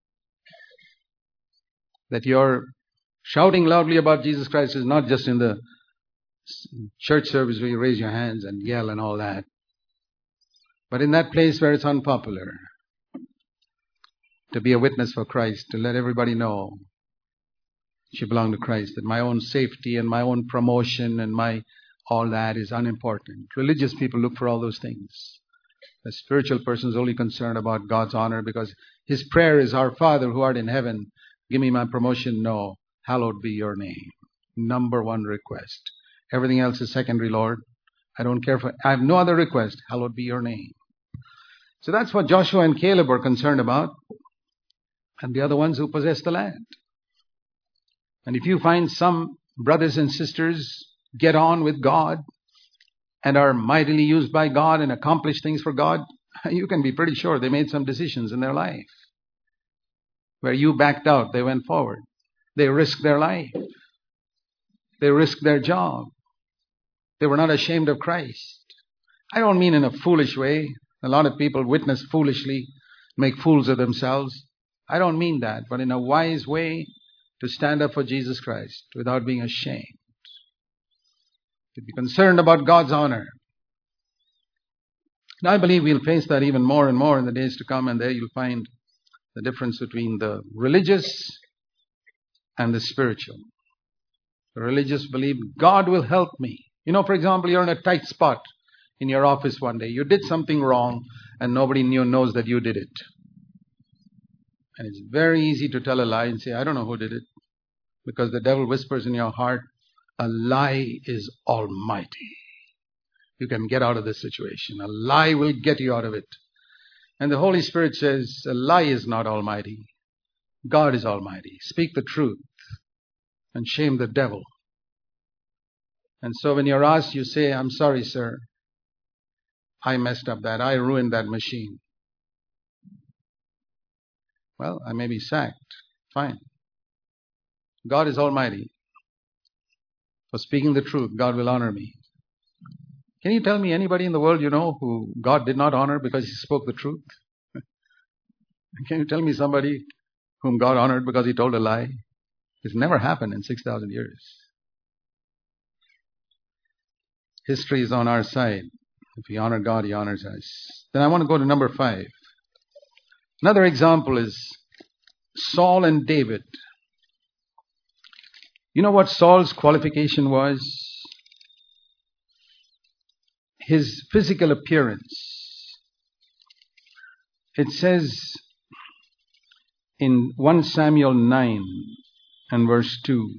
That you're shouting loudly about Jesus Christ is not just in the church service where you raise your hands and yell and all that. But in that place where it's unpopular, to be a witness for Christ, to let everybody know that you belong to Christ, that my own safety and my own promotion and my all that is unimportant. Religious people look for all those things. A spiritual person is only concerned about God's honor because his prayer is, our Father who art in heaven, give me my promotion. No, hallowed be your name. Number one request. Everything else is secondary, Lord. I don't care for, I have no other request. Hallowed be your name. So that's what Joshua and Caleb were concerned about. And the other ones who possess the land. And if you find some brothers and sisters get on with God and are mightily used by God and accomplish things for God, you can be pretty sure they made some decisions in their life. Where you backed out, they went forward. They risked their life. They risked their job. They were not ashamed of Christ. I don't mean in a foolish way. A lot of people witness foolishly, make fools of themselves. I don't mean that, but in a wise way to stand up for Jesus Christ without being ashamed. To be concerned about God's honor. And I believe we'll face that even more and more in the days to come, and there you'll find the difference between the religious and the spiritual. The religious believe God will help me. You know, for example, you're in a tight spot in your office one day. You did something wrong and nobody knows that you did it. And it's very easy to tell a lie and say, I don't know who did it. Because the devil whispers in your heart, a lie is almighty. You can get out of this situation. A lie will get you out of it. And the Holy Spirit says, a lie is not almighty. God is almighty. Speak the truth and shame the devil. And so when you're asked, you say, I'm sorry, sir. I messed up that. I ruined that machine. Well, I may be sacked. Fine. God is almighty. For speaking the truth, God will honor me. Can you tell me anybody in the world you know who God did not honor because he spoke the truth? Can you tell me somebody whom God honored because he told a lie? It's never happened in 6,000 years. History is on our side. If we honor God, he honors us. Then I want to go to number 5. Another example is Saul and David. You know what Saul's qualification was? His physical appearance. It says in 1 Samuel 9 and verse 2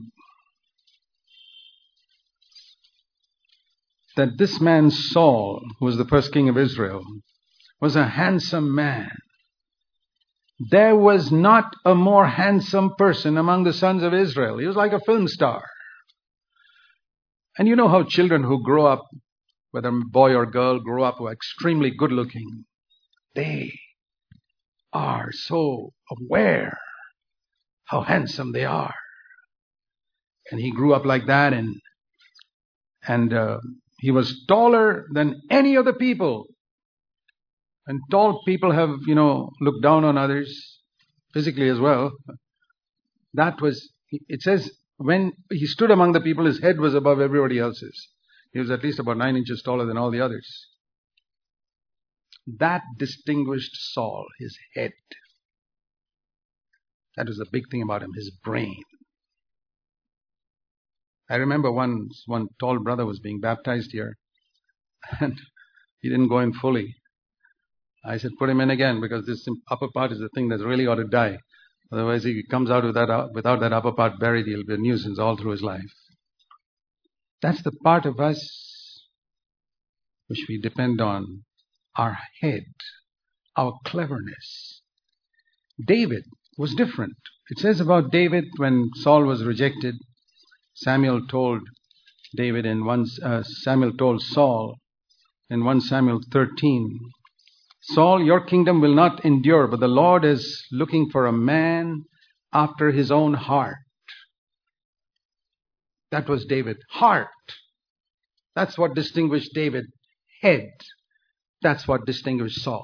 that this man Saul, who was the first king of Israel, was a handsome man. There was not a more handsome person among the sons of Israel. He was like a film star. And you know how children who grow up, whether boy or girl, grow up who are extremely good looking. They are so aware how handsome they are. And he grew up like that, and he was taller than any other people. And tall people have, looked down on others physically as well. It says, when he stood among the people, his head was above everybody else's. He was at least about 9 inches taller than all the others. That distinguished Saul, his head. That was the big thing about him, his brain. I remember once one tall brother was being baptized here, and he didn't go in fully. I said, put him in again, because this upper part is the thing that really ought to die. Otherwise, if he comes out without that upper part buried, he'll be a nuisance all through his life. That's the part of us which we depend on, our head, our cleverness. David was different. It says about David, when Saul was rejected, Samuel told Saul in 1 Samuel 13, Saul, your kingdom will not endure, but the Lord is looking for a man after his own heart. That was David. Heart. That's what distinguished David. Head. That's what distinguished Saul.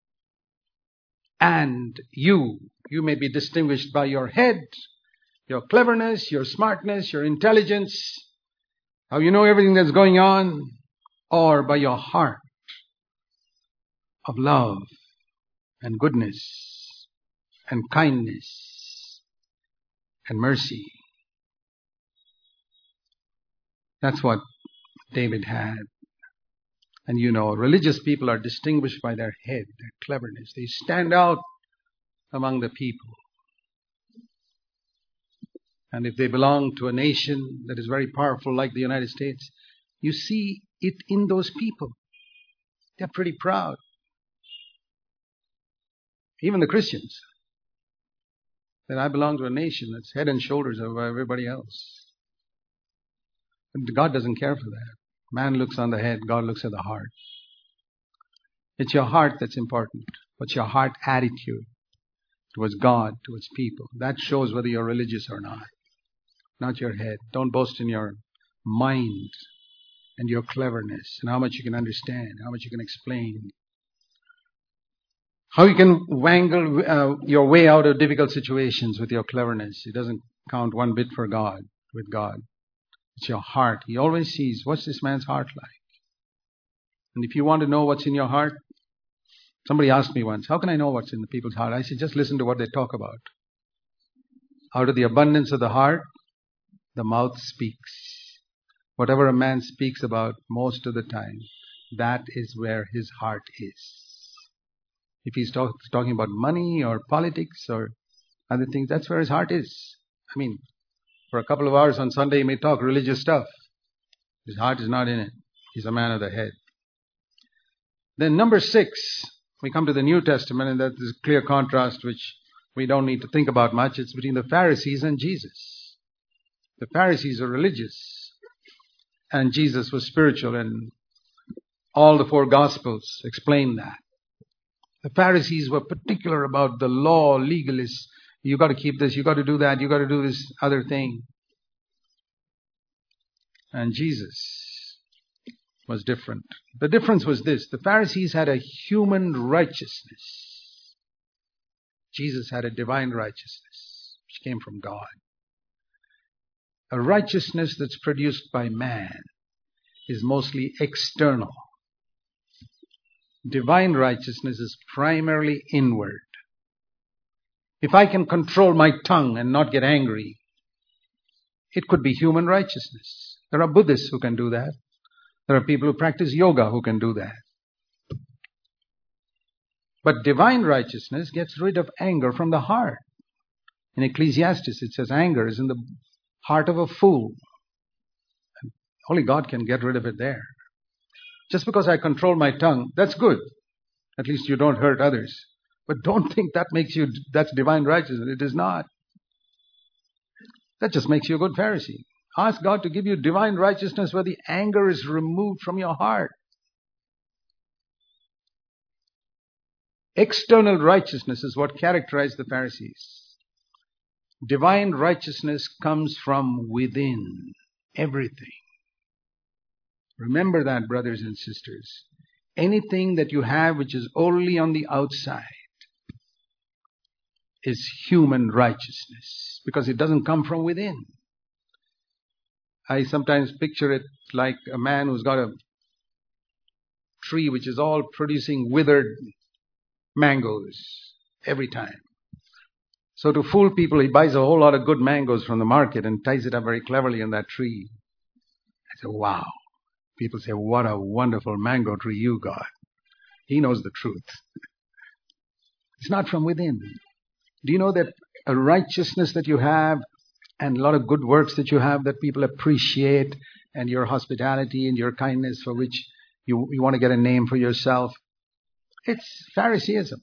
And you may be distinguished by your head, your cleverness, your smartness, your intelligence, how you know everything that's going on, or by your heart of love and goodness and kindness and mercy. That's what David had. And religious people are distinguished by their head, their cleverness. They stand out among the people. And if they belong to a nation that is very powerful like the United States, you see it in those people. They're pretty proud. Even the Christians. That I belong to a nation that's head and shoulders over everybody else. But God doesn't care for that. Man looks on the head, God looks at the heart. It's your heart that's important. What's your heart attitude towards God, towards people? That shows whether you're religious or not. Not your head. Don't boast in your mind and your cleverness and how much you can understand, how much you can explain. How you can wangle your way out of difficult situations with your cleverness. It doesn't count one bit for God, with God. It's your heart. He always sees, what's this man's heart like? And if you want to know what's in your heart, somebody asked me once, how can I know what's in the people's heart? I said, just listen to what they talk about. Out of the abundance of the heart, the mouth speaks. Whatever a man speaks about most of the time, that is where his heart is. If he's talking about money or politics or other things, that's where his heart is. I mean, for a couple of hours on Sunday, he may talk religious stuff. His heart is not in it. He's a man of the head. Then number 6, we come to the New Testament, and that is a clear contrast which we don't need to think about much. It's between the Pharisees and Jesus. The Pharisees are religious, and Jesus was spiritual, and all the 4 Gospels explain that. The Pharisees were particular about the law, legalists. You got to keep this, you got to do that, you got to do this other thing. And Jesus was different. The difference was this: the Pharisees had a human righteousness. Jesus had a divine righteousness, which came from God. A righteousness that's produced by man is mostly external. Divine righteousness is primarily inward. If I can control my tongue and not get angry, it could be human righteousness. There are Buddhists who can do that. There are people who practice yoga who can do that. But divine righteousness gets rid of anger from the heart. In Ecclesiastes, it says anger is in the heart of a fool. Only God can get rid of it there. Just because I control my tongue, that's good. At least you don't hurt others. But don't think that's divine righteousness. It is not. That just makes you a good Pharisee. Ask God to give you divine righteousness where the anger is removed from your heart. External righteousness is what characterized the Pharisees. Divine righteousness comes from within. Everything. Remember that, brothers and sisters. Anything that you have which is only on the outside is human righteousness, because it doesn't come from within. I sometimes picture it like a man who's got a tree which is all producing withered mangoes every time. So to fool people, he buys a whole lot of good mangoes from the market and ties it up very cleverly in that tree. I say, wow. People say, what a wonderful mango tree you got. He knows the truth. It's not from within. Do you know that a righteousness that you have and a lot of good works that you have that people appreciate, and your hospitality and your kindness for which you want to get a name for yourself, it's Phariseeism.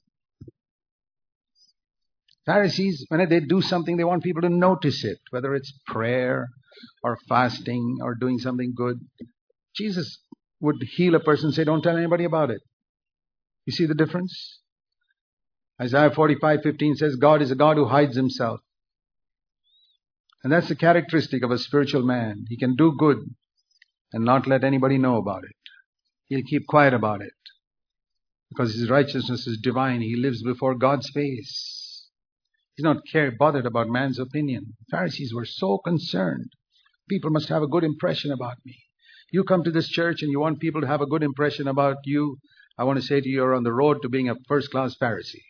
Pharisees, when they do something, they want people to notice it, whether it's prayer or fasting or doing something good. Jesus would heal a person and say, don't tell anybody about it. You see the difference? Isaiah 45:15 says, God is a God who hides himself. And that's the characteristic of a spiritual man. He can do good and not let anybody know about it. He'll keep quiet about it. Because his righteousness is divine. He lives before God's face. He's not bothered about man's opinion. Pharisees were so concerned. People must have a good impression about me. You come to this church and you want people to have a good impression about you. I want to say to you, you're on the road to being a first-class Pharisee.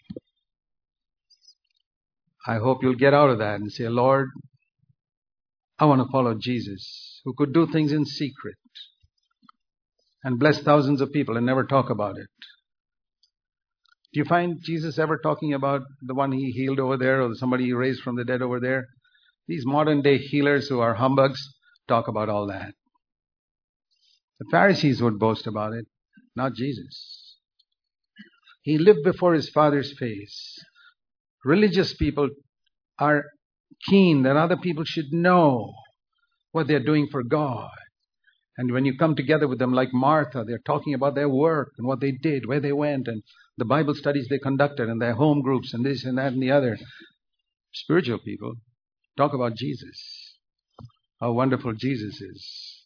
I hope you'll get out of that and say, Lord, I want to follow Jesus, who could do things in secret and bless thousands of people and never talk about it. Do you find Jesus ever talking about the one he healed over there or somebody he raised from the dead over there? These modern day healers who are humbugs talk about all that. The Pharisees would boast about it, not Jesus. He lived before his Father's face. Religious people are keen that other people should know what they're doing for God. And when you come together with them like Martha, they're talking about their work and what they did, where they went, and the Bible studies they conducted, and their home groups, and this and that and the other. Spiritual people talk about Jesus, how wonderful Jesus is.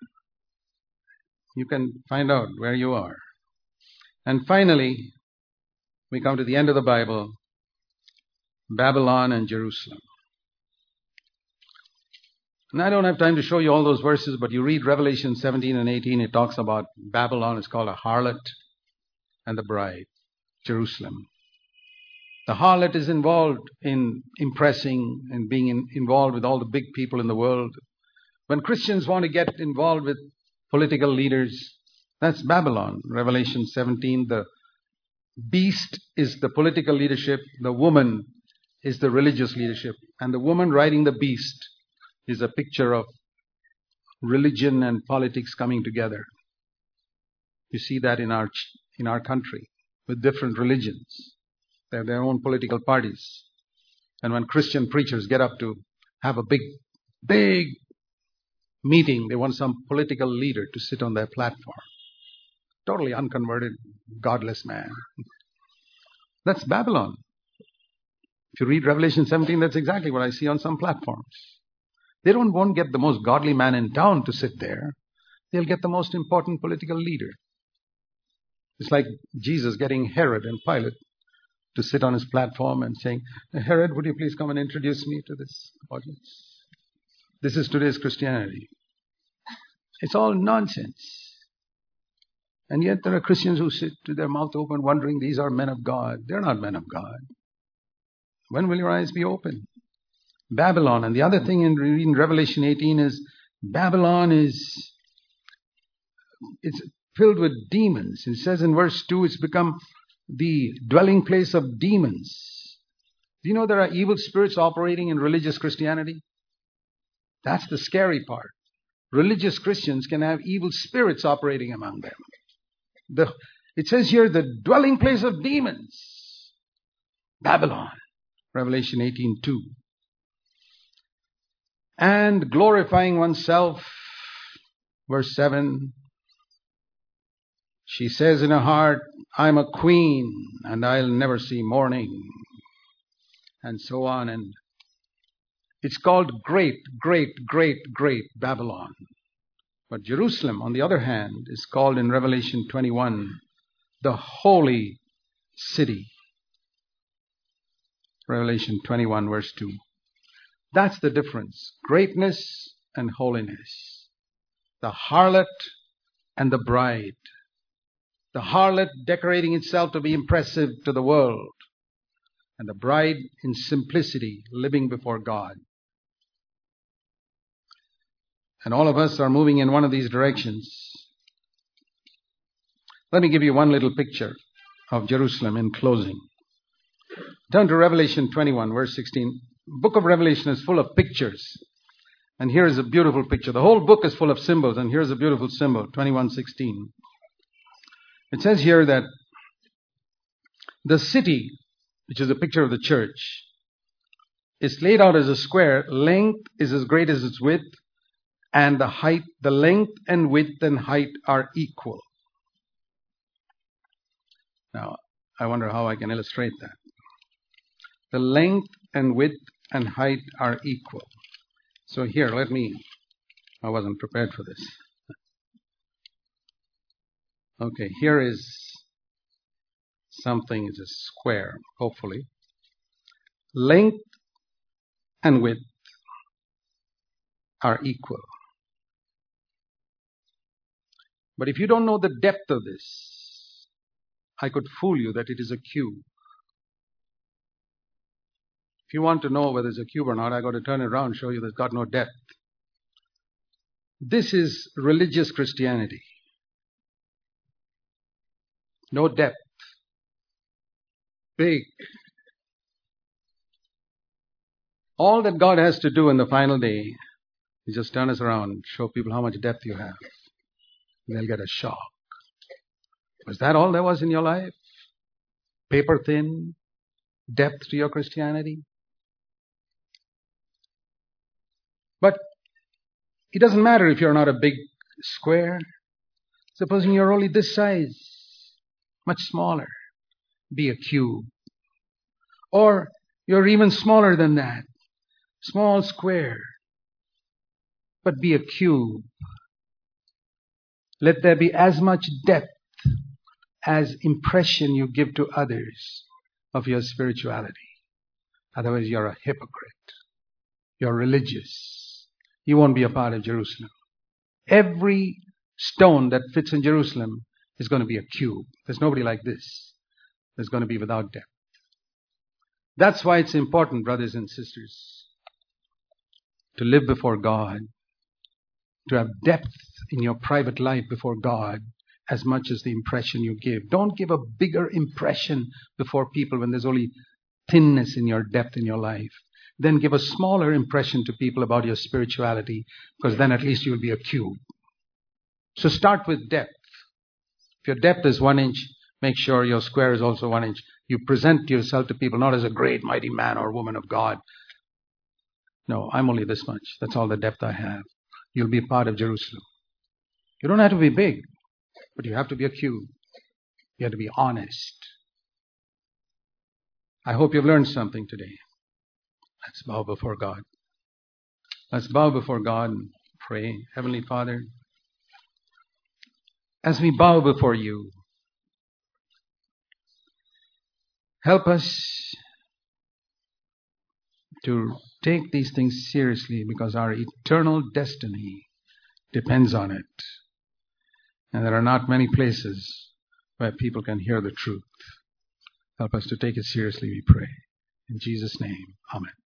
You can find out where you are. And finally, we come to the end of the Bible, Babylon and Jerusalem. And I don't have time to show you all those verses, but you read Revelation 17 and 18, it talks about Babylon. It's called a harlot and the bride, Jerusalem. The harlot is involved in impressing and being involved with all the big people in the world. When Christians want to get involved with political leaders, that's Babylon. Revelation 17, the beast is the political leadership, the woman is the religious leadership, and the woman riding the beast is a picture of religion and politics coming together. You see that in our country with different religions. They have their own political parties. And when Christian preachers get up to have a big meeting, they want some political leader to sit on their platform. Totally unconverted, godless man. That's Babylon. If you read Revelation 17, that's exactly what I see on some platforms. They won't get the most godly man in town to sit there. They'll get the most important political leader. It's like Jesus getting Herod and Pilate to sit on his platform and saying, Herod, would you please come and introduce me to this audience? This is today's Christianity. It's all nonsense. And yet there are Christians who sit with their mouth open wondering these are men of God. They're not men of God. When will your eyes be open? Babylon. And the other thing in Revelation 18 is Babylon it's filled with demons. It says in verse 2, it's become the dwelling place of demons. Do you know there are evil spirits operating in religious Christianity? That's the scary part. Religious Christians can have evil spirits operating among them. It says here, the dwelling place of demons, Babylon, Revelation 18:2. And glorifying oneself, verse 7, she says in her heart, I'm a queen and I'll never see mourning. And so on. And it's called great, great, great, great Babylon. But Jerusalem, on the other hand, is called in Revelation 21, the holy city. Revelation 21, verse 2. That's the difference. Greatness and holiness. The harlot and the bride. The harlot decorating itself to be impressive to the world. And the bride in simplicity, living before God. And all of us are moving in one of these directions. Let me give you one little picture of Jerusalem in closing. Turn to Revelation 21, verse 16. Book of Revelation is full of pictures. And here is a beautiful picture. The whole book is full of symbols, and here's a beautiful symbol, 21:16. It says here that the city, which is a picture of the church, is laid out as a square. Length is as great as its width, and the length and width and height are equal. Now, I wonder how I can illustrate that. The length and width and height are equal. So here, I wasn't prepared for this. Okay, here is something, it's a square, hopefully. Length and width are equal. But if you don't know the depth of this, I could fool you that it is a cube. If you want to know whether it's a cube or not, I got to turn it around and show you that it's got no depth. This is religious Christianity. No depth. Big. All that God has to do in the final day is just turn us around, show people how much depth you have. They'll get a shock. Was that all there was in your life? Paper thin? Depth to your Christianity? But it doesn't matter if you're not a big square. Supposing you're only this size, much smaller, be a cube. Or you're even smaller than that, small square, but be a cube. Let there be as much depth as impression you give to others of your spirituality. Otherwise, you're a hypocrite. You're religious. You won't be a part of Jerusalem. Every stone that fits in Jerusalem is going to be a cube. There's nobody like this. There's going to be without depth. That's why it's important, brothers and sisters, to live before God, to have depth in your private life before God as much as the impression you give. Don't give a bigger impression before people when there's only thinness in your depth in your life. Then give a smaller impression to people about your spirituality, because then at least you'll be a cube. So start with depth. If your depth is 1 inch, make sure your square is also 1 inch. You present yourself to people not as a great mighty man or woman of God. No, I'm only this much. That's all the depth I have. You'll be part of Jerusalem. You don't have to be big, but you have to be a cube. You have to be honest. I hope you've learned something today. Let's bow before God. Let's bow before God and pray. Heavenly Father, as we bow before you, help us to take these things seriously, because our eternal destiny depends on it. And there are not many places where people can hear the truth. Help us to take it seriously, we pray. In Jesus' name, amen.